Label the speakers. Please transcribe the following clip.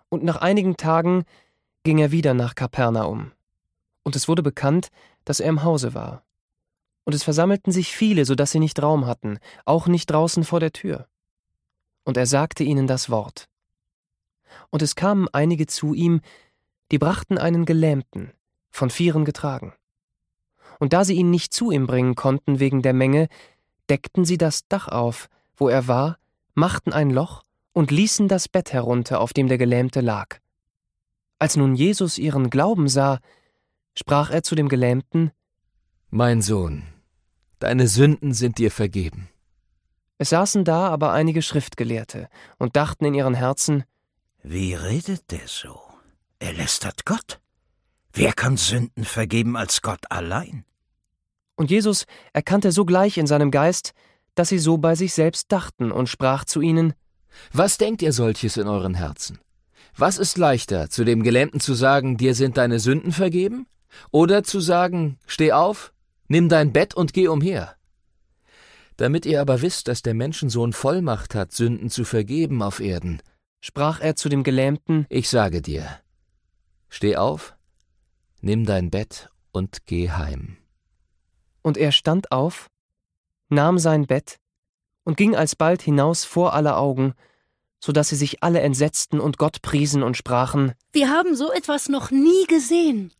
Speaker 1: Und nach einigen Tagen ging er wieder nach Kapernaum. Und es wurde bekannt, dass er im Hause war. Und es versammelten sich viele, so dass sie nicht Raum hatten, auch nicht draußen vor der Tür. Und er sagte ihnen das Wort. Und es kamen einige zu ihm, die brachten einen Gelähmten, von Vieren getragen. Und da sie ihn nicht zu ihm bringen konnten wegen der Menge, deckten sie das Dach auf, wo er war, machten ein Loch und ließen das Bett herunter, auf dem der Gelähmte lag. Als nun Jesus ihren Glauben sah, sprach er zu dem Gelähmten:
Speaker 2: »Mein Sohn, deine Sünden sind dir vergeben.«
Speaker 1: Es saßen da aber einige Schriftgelehrte und dachten in ihren Herzen:
Speaker 3: Wie redet der so? Er lästert Gott. Wer kann Sünden vergeben als Gott allein?
Speaker 1: Und Jesus erkannte sogleich in seinem Geist, dass sie so bei sich selbst dachten, und sprach zu ihnen:
Speaker 2: »Was denkt ihr solches in euren Herzen? Was ist leichter, zu dem Gelähmten zu sagen, dir sind deine Sünden vergeben? Oder zu sagen, steh auf, nimm dein Bett und geh umher? Damit ihr aber wisst, dass der Menschensohn Vollmacht hat, Sünden zu vergeben auf Erden,
Speaker 1: sprach er zu dem Gelähmten:
Speaker 2: ich sage dir, steh auf, nimm dein Bett und geh heim.«
Speaker 1: Und er stand auf, nahm sein Bett und ging alsbald hinaus vor aller Augen, so dass sie sich alle entsetzten und Gott priesen und sprachen:
Speaker 4: Wir haben so etwas noch nie gesehen.